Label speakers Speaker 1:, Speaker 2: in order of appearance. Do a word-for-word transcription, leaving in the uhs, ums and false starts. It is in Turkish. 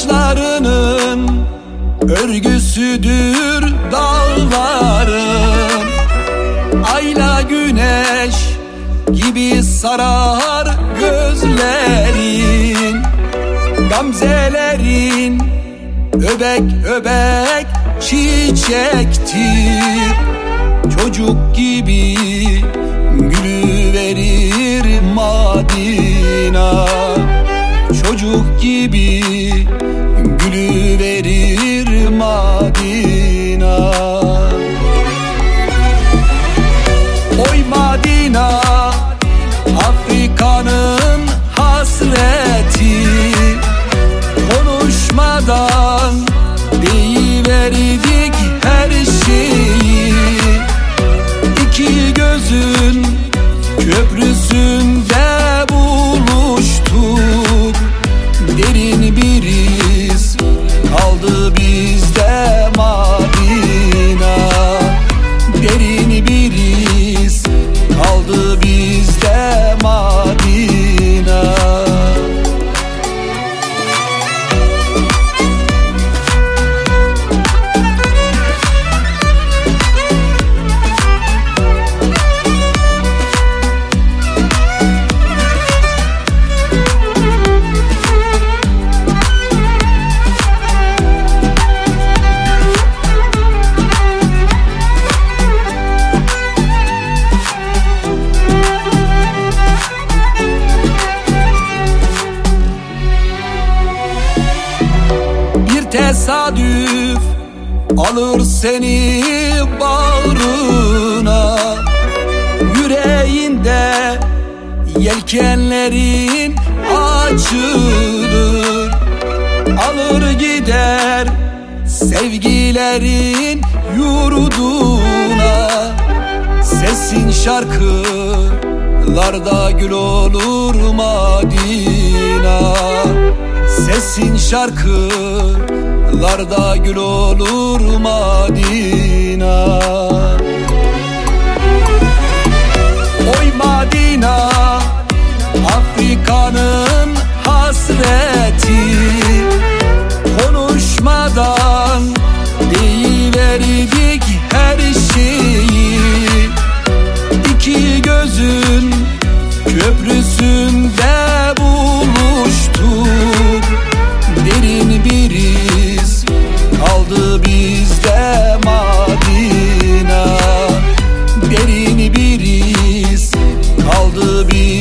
Speaker 1: Saçlarının örgüsüdür dağların, ayla güneş gibi sarar gözlerin, gamzelerin öbek öbek çiçektir. Çocuk gibi gülüverir Madina, çocuk gibi gülüverir Madina. Oy Madina, Afrika'nın hasreti, konuşmadan deyiverdik her şeyi. İki gözün köprüsünde buluştuk, derin bir iz kaldı bizde Madina, derin bir iz kaldı bizde Madina. Tesadüf alır seni bağrına, yüreğinde yelkenlerin açılır. Alır gider sevgilerin yurduna, sesin şarkılarda gül olur Madina, sesin şarkılarda gül olur Madina. Oy Madina, Afrika'nın hasreti, konuşmadan deyiverdik her şeyi. İki gözün köprüsünde buluştuk, derin bir iz kaldı bizde Madina, derin bir iz kaldı bizde.